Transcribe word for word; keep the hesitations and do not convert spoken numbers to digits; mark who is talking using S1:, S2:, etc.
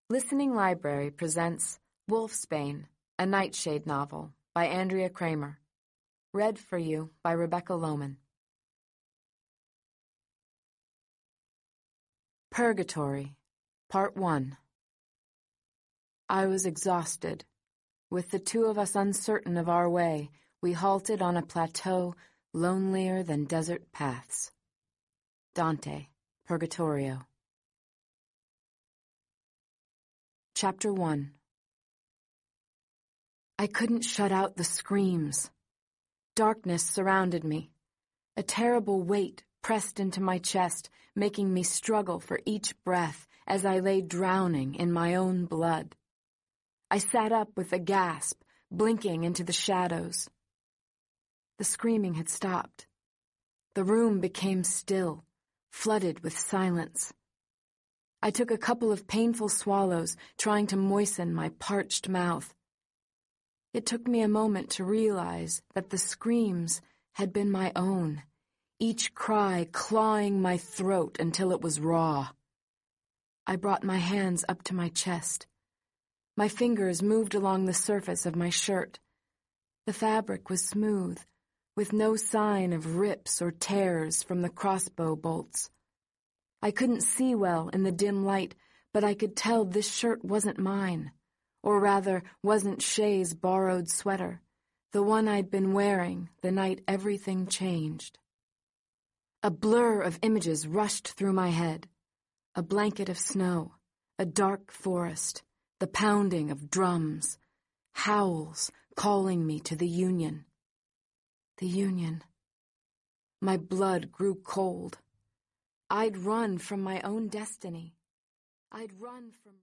S1: Listening Library presents Wolfsbane, a Nightshade novel by Andrea Kramer. Read for you by Rebecca Lohman. Purgatory, Part one. I was exhausted. With the two of us uncertain of our way, we halted on a plateau lonelier than desert paths. Dante, Purgatorio. Chapter one. I couldn't shut out the screams. Darkness surrounded me. A terrible weight pressed into my chest, making me struggle for each breath as I lay drowning in my own blood. I sat up with a gasp, blinking into the shadows. The screaming had stopped. The room became still, flooded with silence. I took a couple of painful swallows, trying to moisten my parched mouth. It took me a moment to realize that the screams had been my own, each cry clawing my throat until it was raw. I brought my hands up to my chest. My fingers moved along the surface of my shirt. The fabric was smooth, with no sign of rips or tears from the crossbow bolts. I couldn't see well in the dim light, but I could tell this shirt wasn't mine, or rather wasn't Shay's borrowed sweater, the one I'd been wearing the night everything changed. A blur of images rushed through my head. A blanket of snow, a dark forest, the pounding of drums, howls calling me to the Union. The Union. My blood grew cold. I'd run from my own destiny. I'd run from...